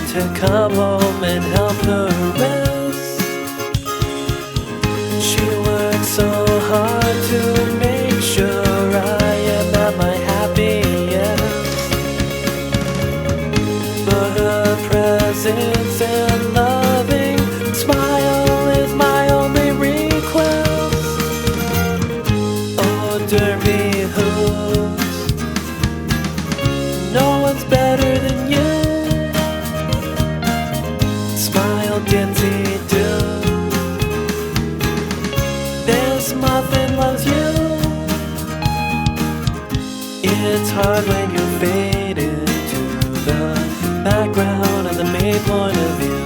to come home and help her rest. She works so hard to make sure I am at my happiest. But her presence and loving smile is my only request. Oh, Derby hooves, no one's better than you. Smile, Dinsey do. This muffin loves you. It's hard when you're faded to the background of the main point of view.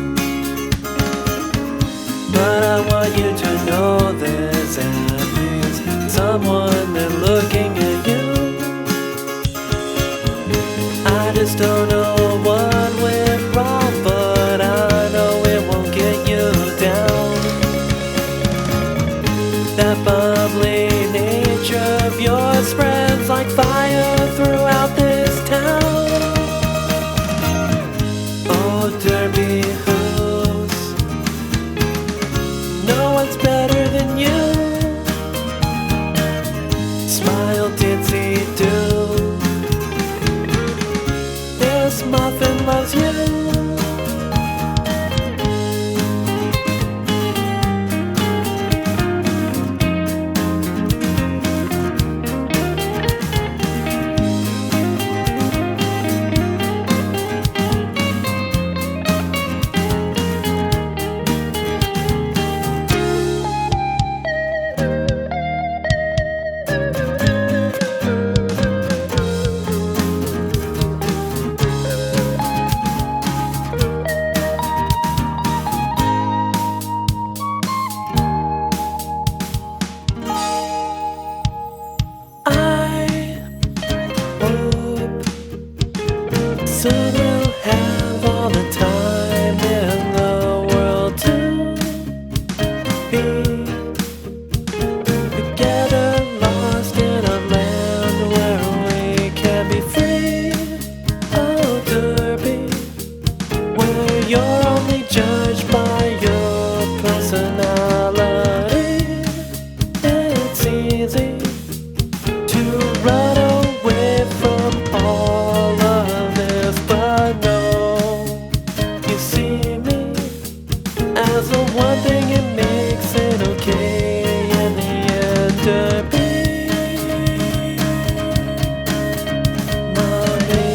But I want you to know there's at least someone there looking at you. I just don't know what went wrong, but I know it won't get you down. That bubbly nature of yours spreads like fire throughout this town. Oh, Derby hooves, no one's better than you. Smile, Dinsey do. This muffin loves you. Soon we'll have all the time in the world to be together, lost in a land where we can be free. Oh, Derby, where you're only judged by your personality. It's easy to run away from all of this, but no, you see me as the one thing that makes it okay in the end. Derby, mommy.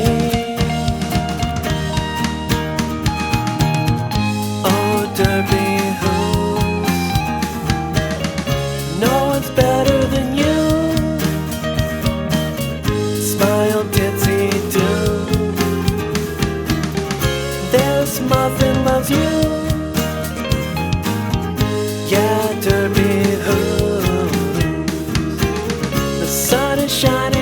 Oh, Derby hooves, no one's better than you. Smile, Dinsey do. This muffin loves you. Yeah, Derby hooves, the sun is shining.